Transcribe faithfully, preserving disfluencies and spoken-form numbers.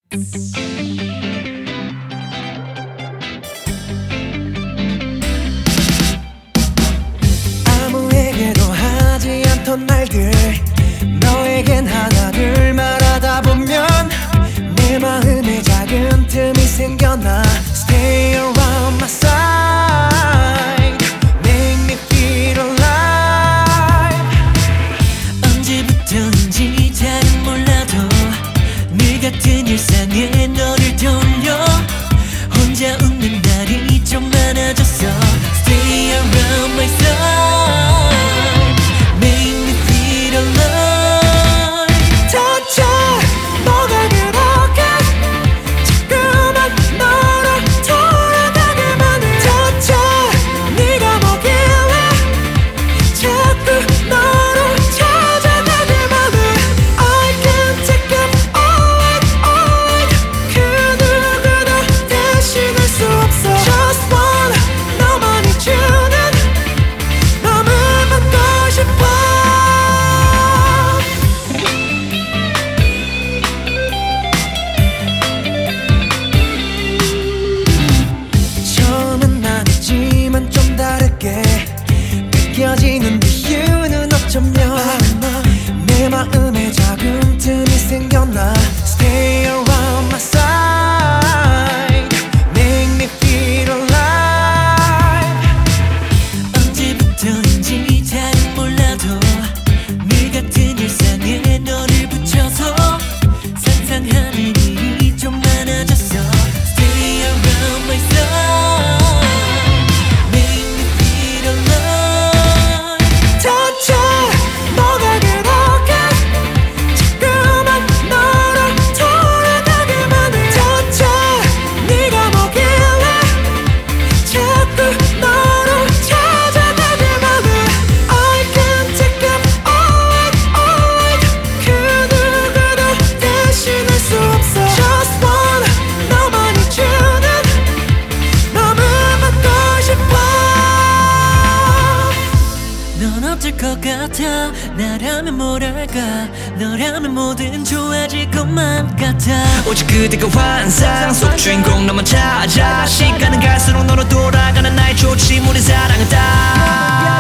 아무에게도 하지 않던 말들 너에겐 하나를 말하다 보면 내 마음에 작은 틈이 생겨나. Stay around my side, make me feel alive. 언제부터인지 잘은 몰라도 늘 같은 일상에 너를 돌려 혼자 웃는 날이 좀 많아졌어. Stay around my side, make me feel alive. 도대체 뭐가 그렇게 자꾸만 너를 돌아가게 만해. 도대체 네가 뭐길래 자꾸 너를 찾아가게 만해. I can't take up all night, all night. 그 누구도 대신할 수 없어. Just one 너만이 주는 맘을 받고 싶어. 처음은 아니지만 좀 다르게 느껴지는 이유는 어쩌면 내 마음에 작은 틈이 생겨나. Stay around my side, make me feel alive. 언제부터인지 잘은 몰라도 늘 같은 일상에 너를 붙여서 상상하는 일이 좀 많아졌어. Stay around my side, make me feel alive. 도대체 뭐가 그렇게 자꾸만 너를 돌아가게 만해. 도대체 네가 뭐길래 자꾸 너를 찾아가게 만해. I can't take up all night, all night. 그 누구도 대신할 수 없어. Just one 너만이 주는 맘을 받고 싶어. 넌 어쩔 것 같아. 나라면 뭐랄까, 너라면 뭐든 좋아질 것만 같아. 오직 그대가 환상 속 주인공 너만 찾아. 시간은 갈수록 너로 돌아가는 나의 초침우린 사랑은 다